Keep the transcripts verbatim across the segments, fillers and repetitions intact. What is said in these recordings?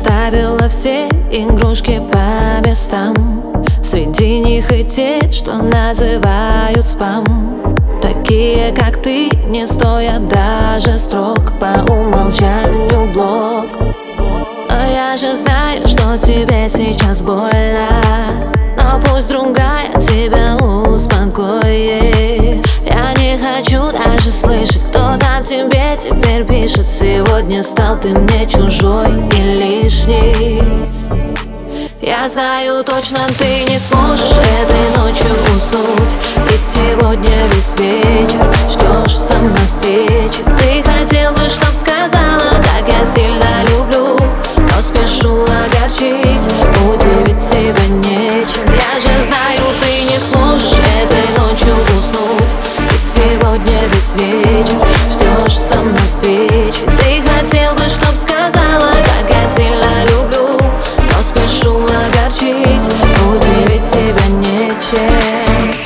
расставила все игрушки по местам. Среди них и те, что называют спам. Такие, как ты, не стоят даже строк, по умолчанию блок. Но я же знаю, что тебе сейчас больно, но пусть другая тебя успокоит. Я не хочу даже слышать, кто там тебе теперь пишет. Сегодня стал ты мне чужой и лишний. Я знаю точно, ты не сможешь этой ночью уснуть, и сегодня весь вечер ждешь со мной встречи. Ты хотел бы, чтоб сказала, как я сильно люблю, но спешу огорчить, удивить тебя нечем. Я же знаю, ты не сможешь этой ночью уснуть, и сегодня весь вечер ждешь со мной встречи. Ты хотел бы, чтоб сказала, как я сильно люблю, но спешу огорчить, удивить тебя нечем.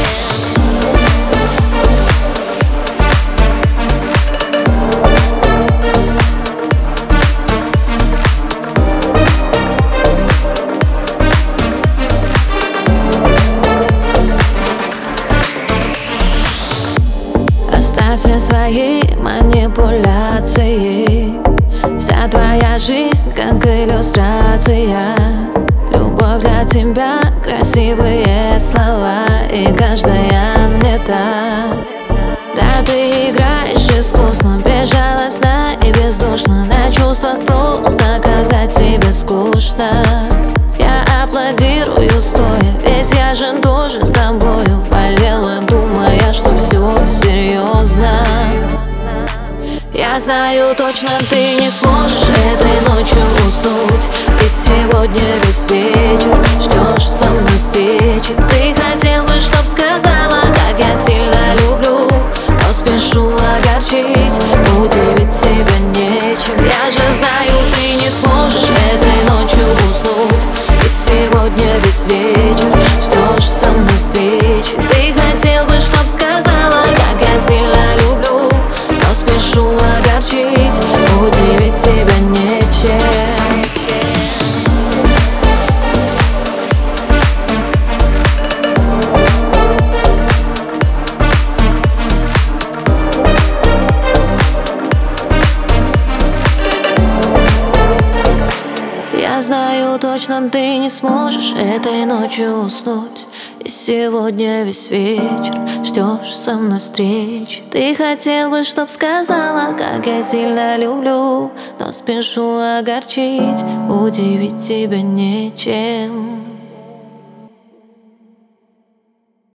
Оставь все свои манипуляции. Вся твоя жизнь как иллюстрация. Любовь для тебя, красивые слова, и каждая не та. Да, ты играешь искусно, безжалостно и бездушно, на чувствах просто, когда тебе скучно. Я аплодирую стоя, ведь я же тоже тобою болела, думая, что все серьезно. Я знаю точно, ты не сможешь этой ночью уснуть, и сегодня весь вечер ждешь со мной встречи. Ты хотел бы, чтоб сказала, как я сильно люблю, но спешу огорчить, удивить тебя нечем. Я же знаю, ты не сможешь этой ночью уснуть, и сегодня весь вечер ждешь со мной встречи. Ты хотел бы, чтоб сказала, как я сильно люблю, но спешу огорчить, удивить тебя нечем. Я знаю точно, ты не сможешь этой ночью уснуть, и сегодня весь вечер ждешь со мной встречи. Ты хотел бы, чтоб сказала, как я сильно люблю, но спешу огорчить, удивить тебя нечем.